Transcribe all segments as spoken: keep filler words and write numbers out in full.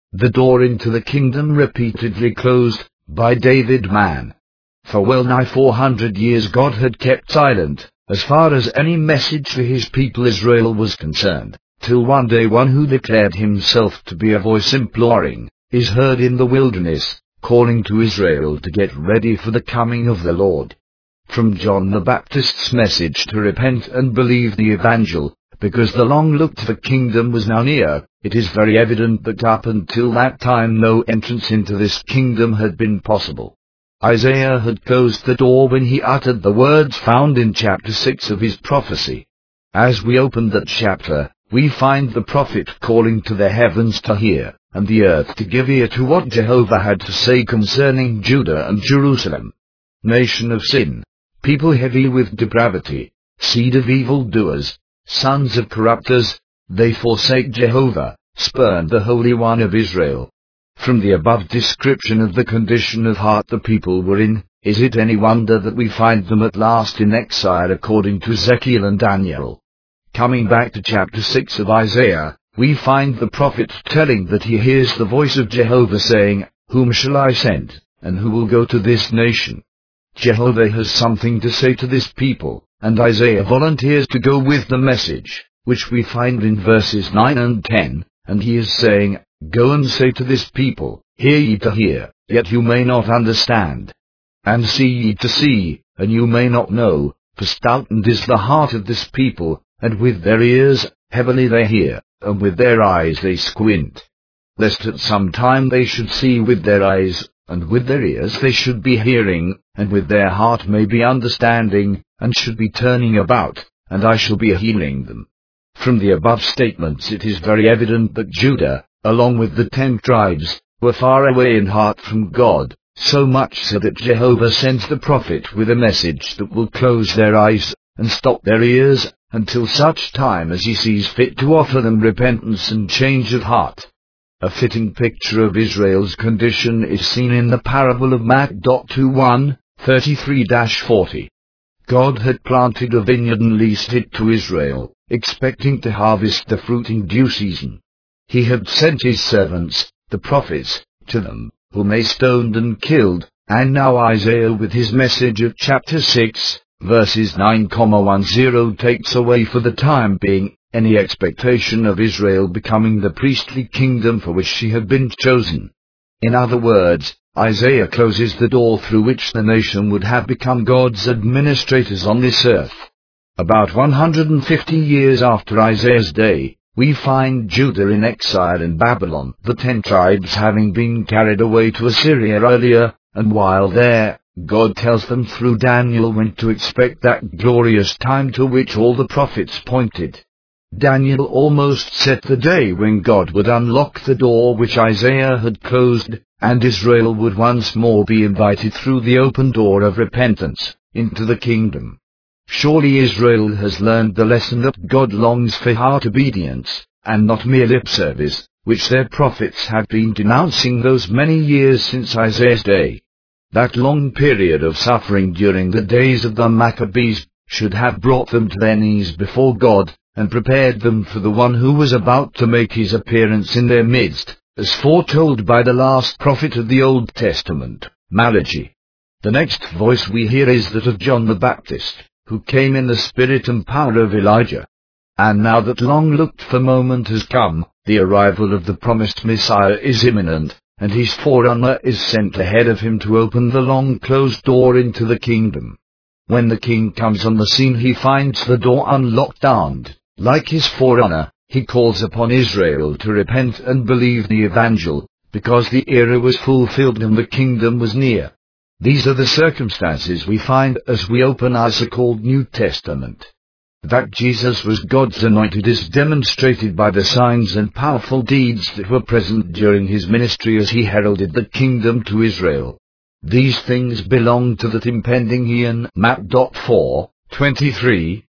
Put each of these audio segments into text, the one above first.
the door into the kingdom repeatedly closed, by David man. For well nigh four hundred years God had kept silent, as far as any message to his people Israel was concerned, till one day one who declared himself to be a voice imploring, is heard in the wilderness, calling to Israel to get ready for the coming of the Lord. From John the Baptist's message to repent and believe the evangel, because the long-looked-for kingdom was now near, it is very evident that up until that time no entrance into this kingdom had been possible. Isaiah had closed the door when he uttered the words found in chapter six of his prophecy. As we open that chapter, we find the prophet calling to the heavens to hear, and the earth to give ear to what Jehovah had to say concerning Judah and Jerusalem. Nation of sin, people heavy with depravity, seed of evildoers, sons of corrupters, they forsake Jehovah, spurn the Holy One of Israel. From the above description of the condition of heart the people were in, is it any wonder that we find them at last in exile according to Ezekiel and Daniel? Coming back to chapter six of Isaiah, we find the prophet telling that he hears the voice of Jehovah saying, "Whom shall I send, and who will go to this nation?" Jehovah has something to say to this people, and Isaiah volunteers to go with the message, which we find in verses nine and ten, and he is saying, "Go and say to this people, hear ye to hear, yet you may not understand. And see ye to see, and you may not know, for stoutened is the heart of this people, and with their ears heavily they hear, and with their eyes they squint. Lest at some time they should see with their eyes, and with their ears they should be hearing, and with their heart may be understanding, and should be turning about, and I shall be healing them." From the above statements it is very evident that Judah, along with the ten tribes, were far away in heart from God, so much so that Jehovah sends the prophet with a message that will close their eyes, and stop their ears, until such time as he sees fit to offer them repentance and change of heart. A fitting picture of Israel's condition is seen in the parable of Mark twenty-one, thirty-three to forty. God had planted a vineyard and leased it to Israel, expecting to harvest the fruit in due season. He had sent his servants, the prophets, to them, whom they stoned and killed, and now Isaiah with his message of chapter six, verses nine to ten takes away for the time being any expectation of Israel becoming the priestly kingdom for which she had been chosen. In other words, Isaiah closes the door through which the nation would have become God's administrators on this earth. About one hundred fifty years after Isaiah's day, we find Judah in exile in Babylon, the ten tribes having been carried away to Assyria earlier, and while there, God tells them through Daniel when to expect that glorious time to which all the prophets pointed. Daniel almost set the day when God would unlock the door which Isaiah had closed, and Israel would once more be invited through the open door of repentance, into the kingdom. Surely Israel has learned the lesson that God longs for heart obedience, and not mere lip service, which their prophets had been denouncing those many years since Isaiah's day. That long period of suffering during the days of the Maccabees should have brought them to their knees before God, and prepared them for the one who was about to make his appearance in their midst, as foretold by the last prophet of the Old Testament, Malachi. The next voice we hear is that of John the Baptist, who came in the spirit and power of Elijah. And now that long-looked-for moment has come, the arrival of the promised Messiah is imminent, and his forerunner is sent ahead of him to open the long-closed door into the kingdom. When the king comes on the scene, he finds the door unlocked, and, like his forerunner, he calls upon Israel to repent and believe the evangel, because the era was fulfilled and the kingdom was near. These are the circumstances we find as we open our so-called New Testament. That Jesus was God's anointed is demonstrated by the signs and powerful deeds that were present during his ministry as he heralded the kingdom to Israel. These things belong to that impending eon. Mark four, twenty-three,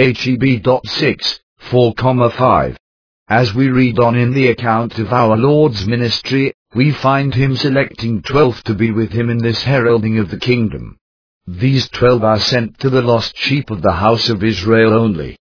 Heb six, four to five. As we read on in the account of our Lord's ministry, we find him selecting twelve to be with him in this heralding of the kingdom. These twelve are sent to the lost sheep of the house of Israel only.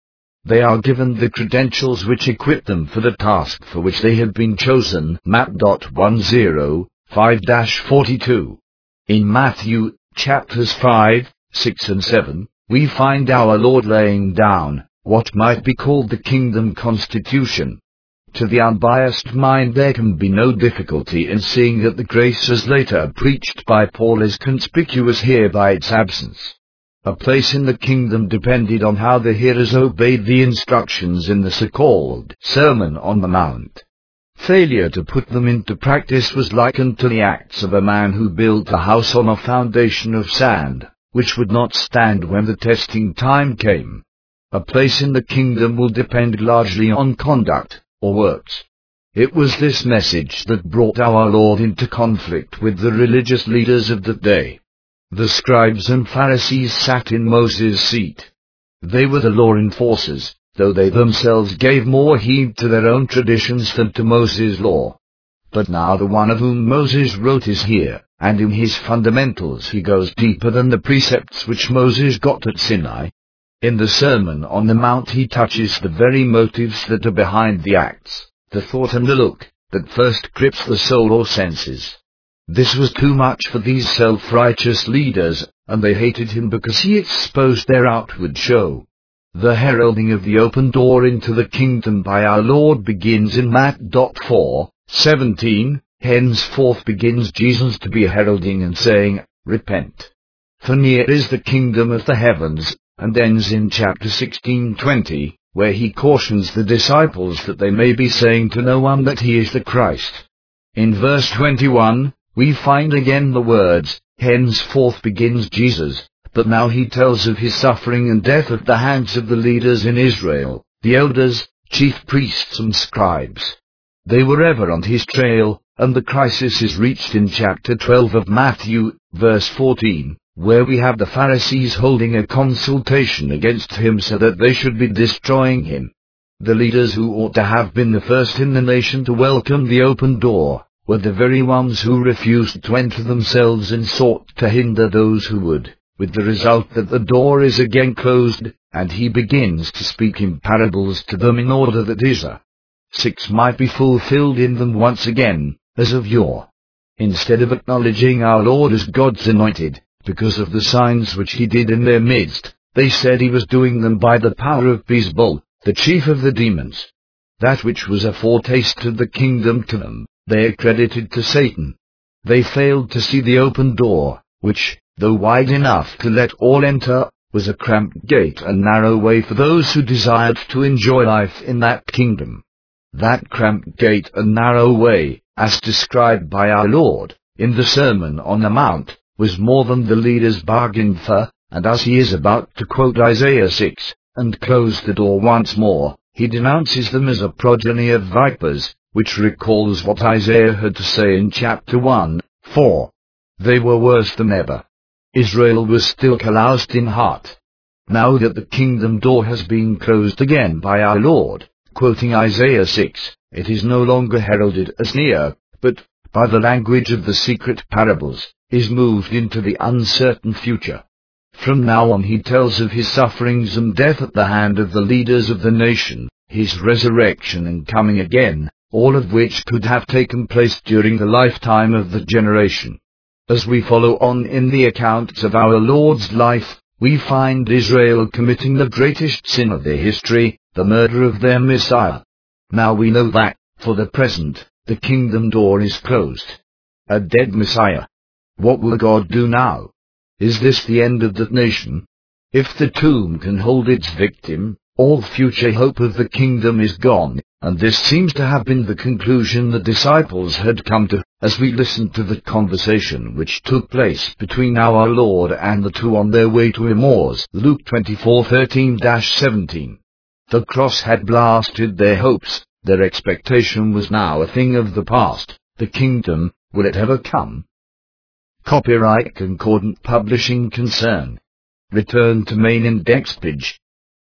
They are given the credentials which equip them for the task for which they have been chosen. Matt one oh five forty-two. In Matthew, chapters five, six and seven, we find our Lord laying down what might be called the kingdom constitution. To the unbiased mind there can be no difficulty in seeing that the grace as later preached by Paul is conspicuous here by its absence. A place in the kingdom depended on how the hearers obeyed the instructions in the so-called Sermon on the Mount. Failure to put them into practice was likened to the acts of a man who built a house on a foundation of sand, which would not stand when the testing time came. A place in the kingdom will depend largely on conduct, or works. It was this message that brought our Lord into conflict with the religious leaders of the day. The scribes and Pharisees sat in Moses' seat. They were the law enforcers, though they themselves gave more heed to their own traditions than to Moses' law. But now the one of whom Moses wrote is here, and in his fundamentals he goes deeper than the precepts which Moses got at Sinai. In the Sermon on the Mount he touches the very motives that are behind the acts, the thought and the look, that first grips the soul or senses. This was too much for these self-righteous leaders, and they hated him because he exposed their outward show. The heralding of the open door into the kingdom by our Lord begins in Matt four seventeen, henceforth begins Jesus to be heralding and saying, "Repent, for near is the kingdom of the heavens," and ends in chapter sixteen twenty, where he cautions the disciples that they may be saying to no one that he is the Christ. In verse twenty-one, we find again the words, "Henceforth begins Jesus," but now he tells of his suffering and death at the hands of the leaders in Israel, the elders, chief priests and scribes. They were ever on his trail, and the crisis is reached in chapter twelve of Matthew, verse fourteen, where we have the Pharisees holding a consultation against him so that they should be destroying him. The leaders who ought to have been the first in the nation to welcome the open door were the very ones who refused to enter themselves and sought to hinder those who would, with the result that the door is again closed, and he begins to speak in parables to them in order that Isaiah six might be fulfilled in them once again, as of yore. Instead of acknowledging our Lord as God's anointed, because of the signs which he did in their midst, they said he was doing them by the power of Beelzebul, the chief of the demons. That which was a foretaste of the kingdom to them, they accredited to Satan. They failed to see the open door, which, though wide enough to let all enter, was a cramped gate and narrow way for those who desired to enjoy life in that kingdom. That cramped gate and narrow way, as described by our Lord, in the Sermon on the Mount, was more than the leaders bargained for, and as he is about to quote Isaiah six, and close the door once more, he denounces them as a progeny of vipers, which recalls what Isaiah had to say in chapter one, four. They were worse than ever. Israel was still calloused in heart. Now that the kingdom door has been closed again by our Lord, quoting Isaiah six, it is no longer heralded as near, but, by the language of the secret parables, is moved into the uncertain future. From now on he tells of his sufferings and death at the hand of the leaders of the nation, his resurrection and coming again, all of which could have taken place during the lifetime of the generation. As we follow on in the accounts of our Lord's life, we find Israel committing the greatest sin of their history, the murder of their Messiah. Now we know that, for the present, the kingdom door is closed. A dead Messiah. What will God do now? Is this the end of the nation? If the tomb can hold its victim, all future hope of the kingdom is gone, and this seems to have been the conclusion the disciples had come to, as we listened to the conversation which took place between our Lord and the two on their way to Emmaus, Luke twenty-four thirteen to seventeen. The cross had blasted their hopes, their expectation was now a thing of the past. The kingdom, will it ever come? Copyright Concordant Publishing Concern. Return to main index page.